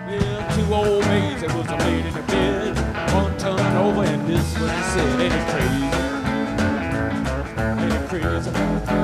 Well, two old maids that was laid in the bed. One turned over and this was he said. Ain't it crazy? Ain't it crazy?